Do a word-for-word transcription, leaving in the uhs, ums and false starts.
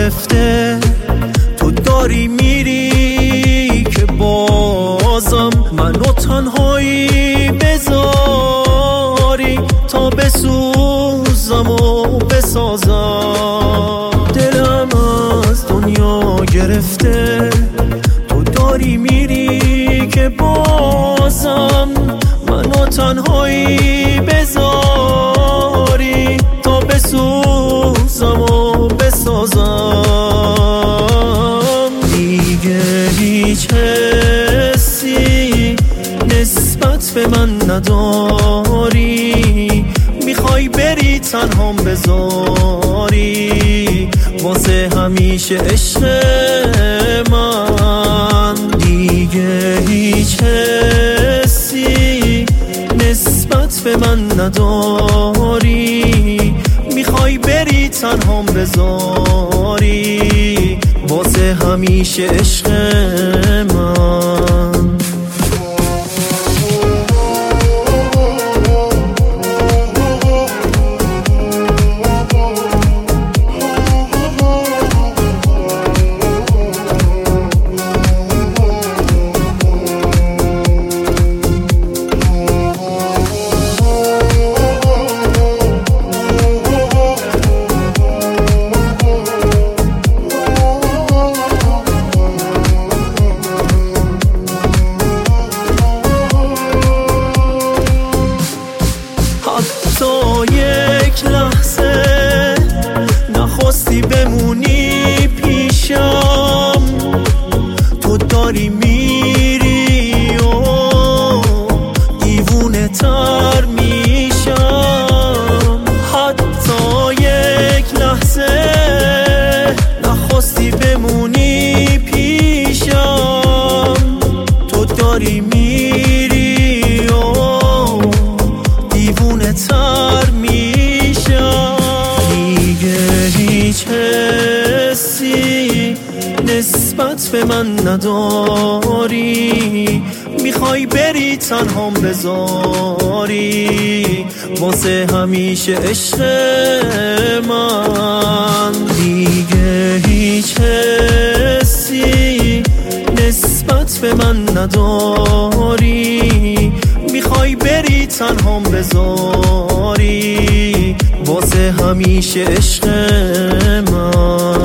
گرفته، تو داری میری که بازم منو تنهایی بذاری تا بسوزم و بسازم. دلم از دنیا گرفته، تو داری میری که بازم منو تنهایی بذاری تا بسوزم و بسازم. دیگه هیچ حسی نسبت به من نداری، میخوای بری تنهام بذاری واسه همیشه عشق من. دیگه هیچ حسی نسبت به من نداری، میخوای بری تنهام بذاری واسه همیشه عشق من. حتی یک لحظه نخواستی بمونی پیشم، تو داری میری و دیوونه تر میشم. حتی یک لحظه نخواستی بمونی پیشم، تو داری میری و دیوونه تر میشم. دیگه هیچ حسی نسبت به من نداری، میخوای بری تنهام بذاری واسه همیشه عشق من. دیگه هیچ حسی نسبت به من نداری، میخوای بری تنهام بذاری واسه همیشه عشق من.